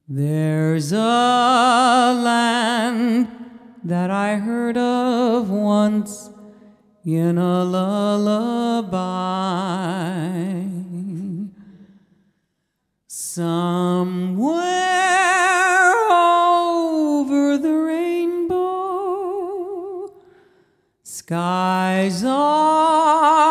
There's a land that I heard of once in a lullaby, somewhere over the rainbow, skies are